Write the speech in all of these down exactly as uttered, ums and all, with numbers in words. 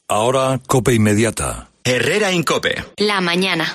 Ahora, COPE Inmediata. Herrera en COPE. La mañana.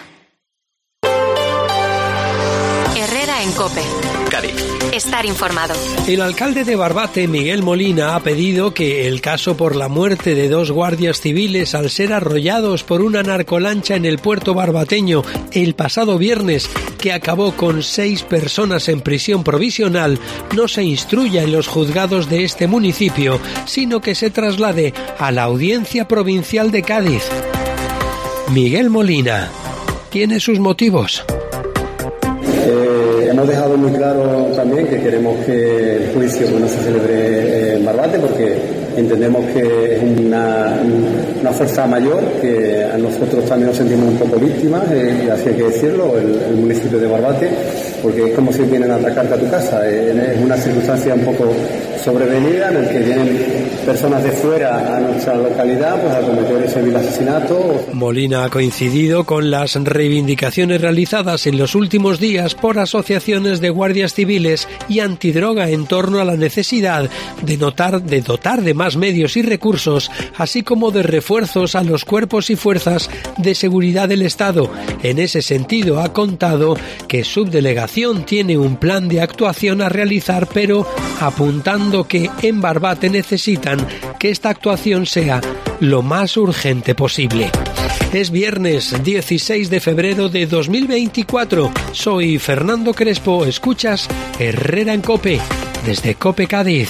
Herrera en COPE. Cádiz. Estar informado. El alcalde de Barbate, Miguel Molina, ha pedido que el caso por la muerte de dos guardias civiles al ser arrollados por una narcolancha en el puerto barbateño el pasado viernes, que acabó con seis personas en prisión provisional, no se instruya en los juzgados de este municipio, sino que se traslade a la Audiencia Provincial de Cádiz. Miguel Molina tiene sus motivos. Eh, hemos dejado muy claro también que queremos que el juicio no se celebre en Barbate, porque entendemos que es una, una fuerza mayor, que a nosotros también nos sentimos un poco víctimas, eh, y así hay que decirlo, el, el municipio de Barbate, porque es como si vienen a atacarte a tu casa. Eh, es una circunstancia un poco sobrevenida en el que vienen personas de fuera a nuestra localidad pues a cometer ese vil asesinato. Molina ha coincidido con las reivindicaciones realizadas en los últimos días por asociaciones de guardias civiles y antidroga en torno a la necesidad de, notar, de dotar de más medios y recursos, así como de refuerzos a los cuerpos y fuerzas de seguridad del Estado. En ese sentido, ha contado que Subdelegación tiene un plan de actuación a realizar, pero apuntando que en Barbate necesitan que esta actuación sea lo más urgente posible. Es viernes dieciséis de febrero de dos mil veinticuatro. Soy Fernando Crespo. Escuchas Herrera en COPE desde COPE Cádiz.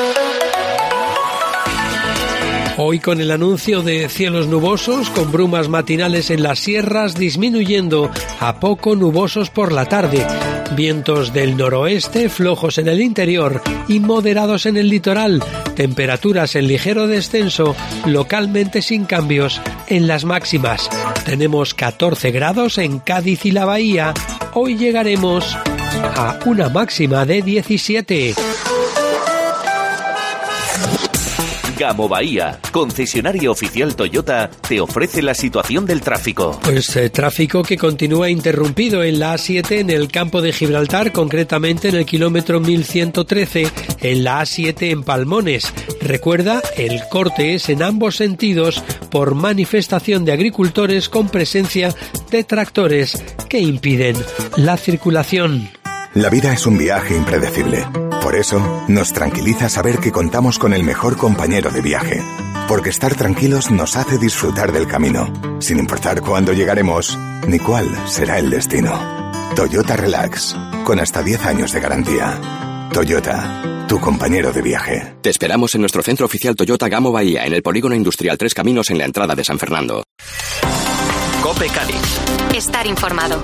Hoy con el anuncio de cielos nubosos, con brumas matinales en las sierras, disminuyendo a poco nubosos por la tarde. Vientos del noroeste, flojos en el interior y moderados en el litoral. Temperaturas en ligero descenso, localmente sin cambios en las máximas. Tenemos catorce grados en Cádiz y la Bahía. Hoy llegaremos a una máxima de diecisiete. Gamo Bahía, concesionario oficial Toyota, te ofrece la situación del tráfico. Pues eh, tráfico que continúa interrumpido en la A siete en el campo de Gibraltar, concretamente en el kilómetro mil ciento trece, en la A siete en Palmones. Recuerda, el corte es en ambos sentidos por manifestación de agricultores con presencia de tractores que impiden la circulación. La vida es un viaje impredecible. Por eso, nos tranquiliza saber que contamos con el mejor compañero de viaje. Porque estar tranquilos nos hace disfrutar del camino, sin importar cuándo llegaremos ni cuál será el destino. Toyota Relax, con hasta diez años de garantía. Toyota, tu compañero de viaje. Te esperamos en nuestro centro oficial Toyota Gamo Bahía, en el Polígono Industrial Tres Caminos, en la entrada de San Fernando. COPE Cádiz. Estar informado.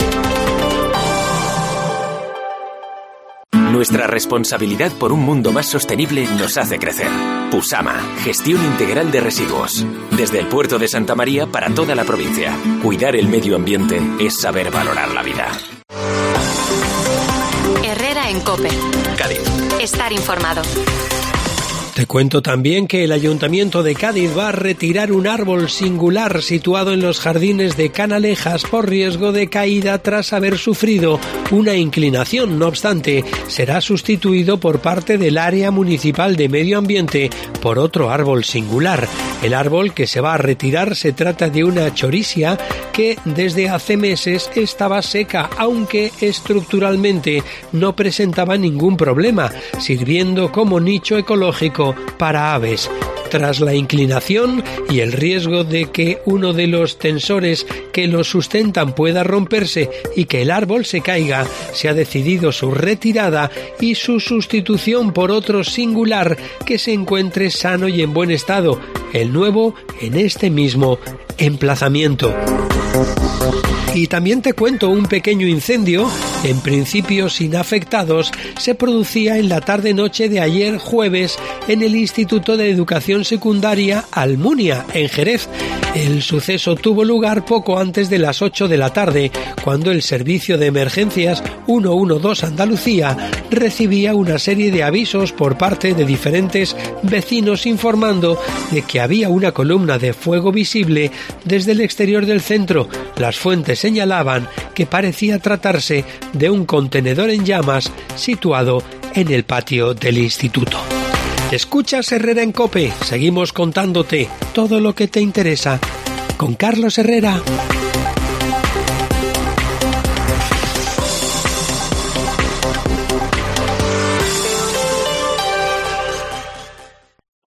Nuestra responsabilidad por un mundo más sostenible nos hace crecer. Pusama, gestión integral de residuos. Desde el puerto de Santa María para toda la provincia. Cuidar el medio ambiente es saber valorar la vida. Herrera en COPE. Cádiz. Estar informado. Te cuento también que el Ayuntamiento de Cádiz va a retirar un árbol singular situado en los jardines de Canalejas por riesgo de caída tras haber sufrido una inclinación. No obstante, será sustituido por parte del Área Municipal de Medio Ambiente por otro árbol singular. El árbol que se va a retirar se trata de una chorisia que desde hace meses estaba seca, aunque estructuralmente no presentaba ningún problema, sirviendo como nicho ecológico para aves. Tras la inclinación y el riesgo de que uno de los tensores que lo sustentan pueda romperse y que el árbol se caiga, se ha decidido su retirada y su sustitución por otro singular que se encuentre sano y en buen estado, el nuevo en este mismo emplazamiento. Y también te cuento, un pequeño incendio, en principio sin afectados, se producía en la tarde-noche de ayer jueves en el Instituto de Educación Secundaria Almunia, en Jerez. El suceso tuvo lugar poco antes de las ocho de la tarde, cuando el Servicio de Emergencias ciento doce Andalucía recibía una serie de avisos por parte de diferentes vecinos informando de que había una columna de fuego visible desde el exterior del centro. Las fuentes señalaban que parecía tratarse de un contenedor en llamas situado en el patio del instituto. Escuchas Herrera en COPE. Seguimos contándote todo lo que te interesa. Con Carlos Herrera.